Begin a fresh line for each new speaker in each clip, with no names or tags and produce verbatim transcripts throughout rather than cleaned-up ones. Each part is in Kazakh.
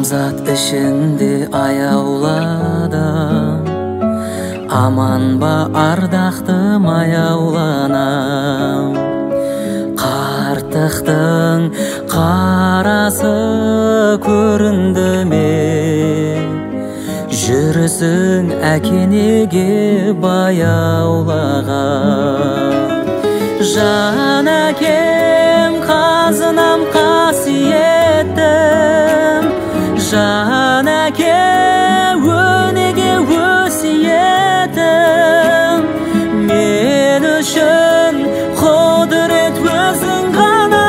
Адамзат ішінде аяуладым, аман ба ардақтым аяуланам. Қарттықтың қарасы көрінді ме, жүрісің әкенеге баяулаған. Жан әкем қазынам қасиеттім, жан әке өнеге өсиетім. Мен үшін құдірет өзің ғана,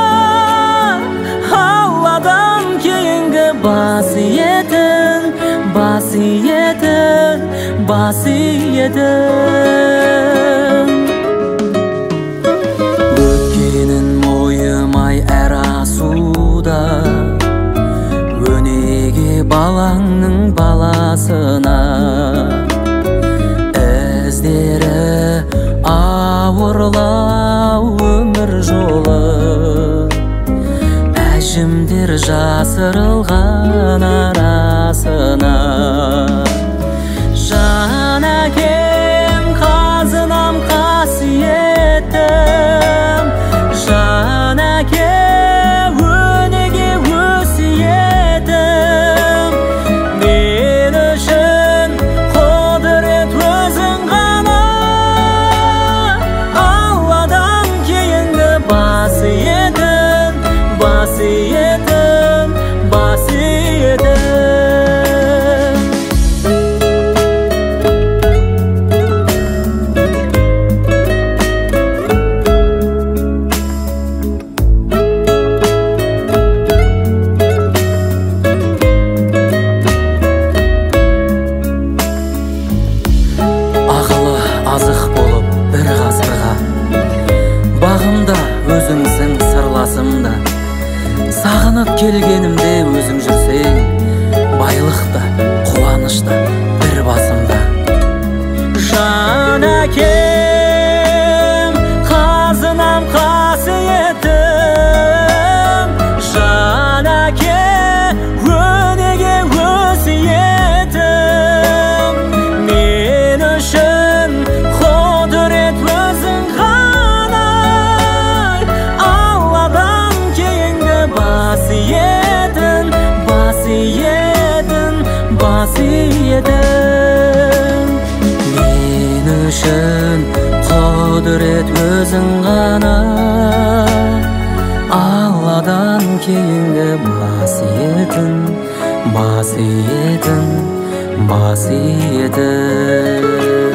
Алладан кейінгі басиетің, басиетің, басиетің. Өткенін мойымай әр асуда, өнеге балаңның баласына. Іздері ауырлау өмір жолы, әжімдер жасырылған арасына. Жан әкем қазынам қасиеттім, жан әке өнеге өсиетім. Мен үшін құдірет өзің ғана, Алладан кейінгі басиетің, басиетің, басиетің. Азық болып бір ғасырға, бағымда өзіңсің сырласымда. Сағынып келгенімде өзің жүрсең, байлықта, қуанышта бір басымда. Жан әкем қазынам қасиеттім, жан әке өнеге өсиетім. Мен үшін құдірет өзің ғана, Алладан кейінгі басиетің, басиетің, басиетің. Мен үшін құдірет өзің ғана, Алладан кейінгі басиетің, басиетің, басиетің.